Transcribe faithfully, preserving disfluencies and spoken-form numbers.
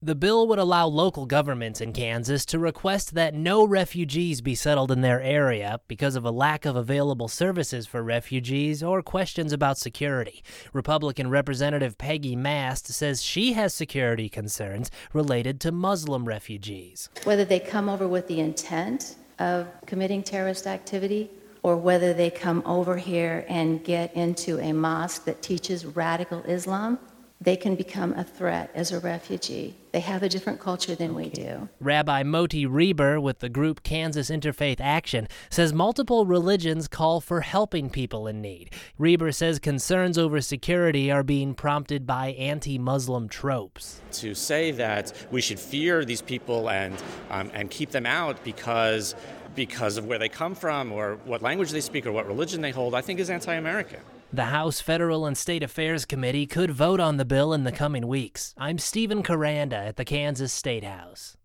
The bill would allow local governments in Kansas to request that no refugees be settled in their area because of a lack of available services for refugees or questions about security. Republican Representative Peggy Mast says she has security concerns related to Muslim refugees. Whether they come over with the intent of committing terrorist activity or whether they come over here and get into a mosque that teaches radical Islam, they can become a threat as a refugee. They have a different culture than we do. Rabbi Moti Reber with the group Kansas Interfaith Action says multiple religions call for helping people in need. Reber says concerns over security are being prompted by anti-Muslim tropes. To say that we should fear these people and um, and keep them out because because of where they come from or what language they speak or what religion they hold, I think is anti-American. The House Federal and State Affairs Committee could vote on the bill in the coming weeks. I'm Stephen Caranda at the Kansas State House.